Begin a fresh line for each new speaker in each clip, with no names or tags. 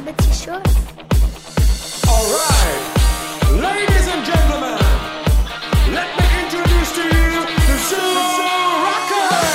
petit chose.
All right, ladies and gentlemen, let me introduce to you the Zoo Rockers.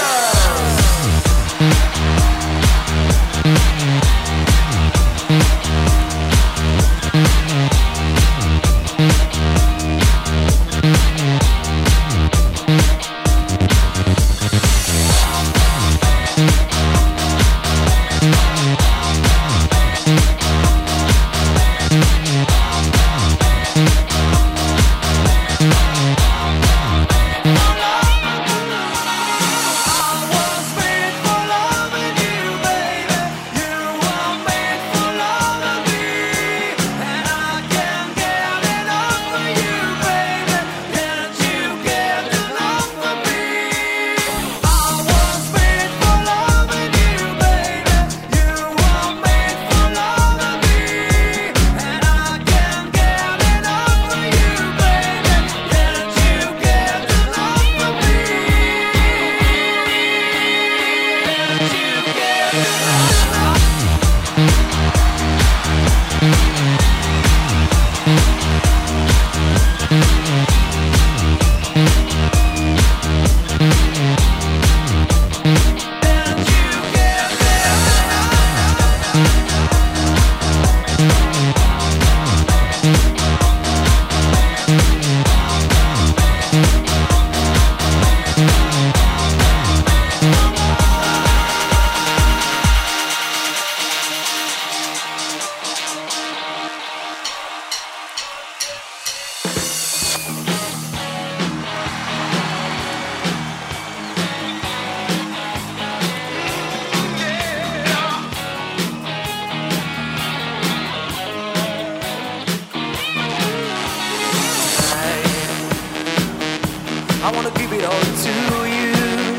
I wanna give it all to you.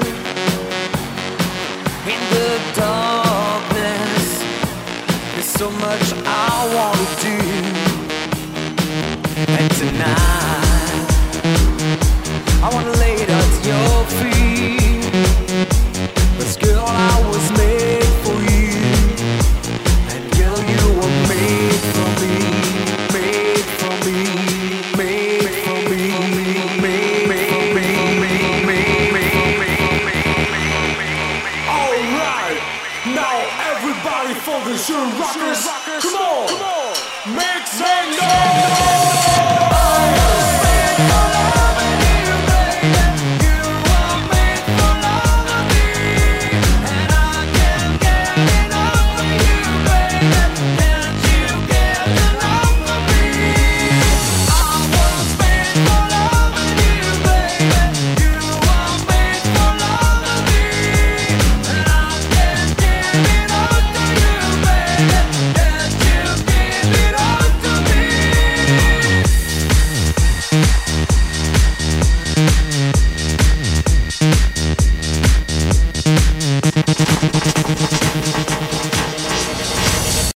In the darkness, there's so much I wanna do. And tonight, I wanna lay it at your feet. 'Cause girl, I was made for you. And girl, you were made for me. Made for me. Made for me.
Now everybody for the Zoo Rockers. Come on, make some noise.